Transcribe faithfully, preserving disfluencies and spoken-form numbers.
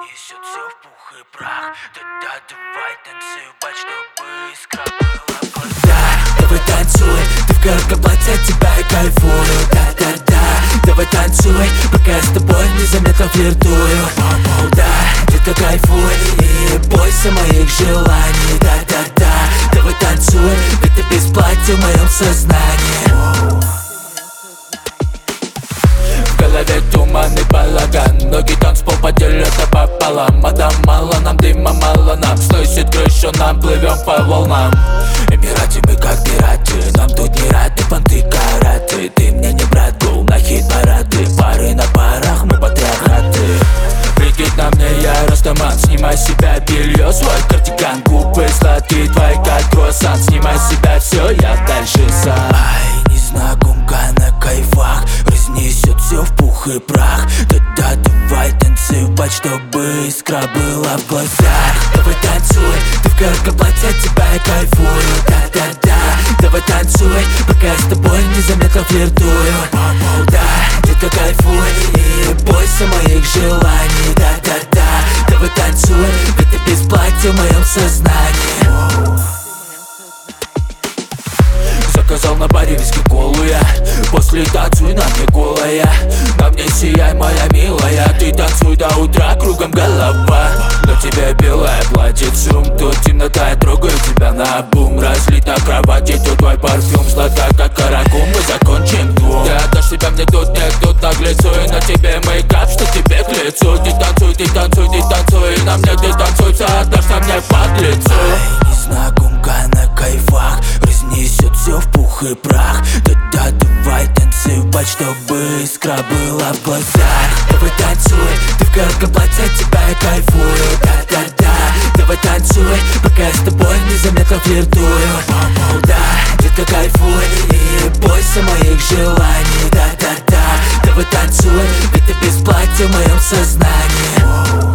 разнесет все в пух и прах. Тогда давай танцевать, чтобы искра была в глазах. Да, давай танцуй, ты в коротком платье, от тебя я кайфую. Да-да-да, давай танцуй, пока я с тобой незаметно флиртую. Да, детка, кайфуй и бойся моих желаний. Да-да-да, давай танцуй, ведь ты без платья в моем сознании. В голове туман и балаган, ноги танцпол поделят пополам. Мадам, мало нам дыма, мало нам, сносит крышу, нам плывем по волнам. Эмирати мы как пираты, нам тут не рады, понты караты. Ты мне не брат, гол на хит-парады, пары на парах, мы патриархаты. Прикинь на мне, я растаман, снимай с себя белье, свой кардиган. Губы сладкие, твои как круассан, снимай с себя все, я дальше сам. Ай, незнакомка на кайфах, разнесет все в пух и прах. Тогда давай танцевать, чтобы искра была в глазах. Давай танцуй, ты в коротком платье, от тебя я кайфую. Да-да-да, давай танцуй, пока я с тобой незаметно флиртую. Да, детка, кайфуй и бойся моих желаний. Да-да-да, давай танцуй, ведь ты без платья в моем сознании. Заказал на баре виски колу я, после танцуй на мне голая. На мне сияй, моя милая, ты танцуй до утра, кругом голова. На тебе белое платье, цум, тут темнота, я трогаю тебя наобум. Разлита кровати, тут твой парфюм, сладка как каракум, мы закончим двум. Ты отдашь себя мне тут, нет, тут наглецу, и на тебе мейкап, что тебе к лицу. Ты танцуй, ты танцуй, ты танцуй, и на мне ты танцуй, все отдашься мне под лицо. Ай, незнакомка на кайфах, разнесет все в пух и прах. Тогда давай танцевать, чтобы искра была в глазах. Давай танцуй, ты в коротком платье, от тебя я кайфую. Да-да-да, давай танцуй, пока я с тобой незаметно флиртую. Да, детка, кайфуй и бойся моих желаний. Да-да-да, давай танцуй, ведь ты без платья в моем сознании.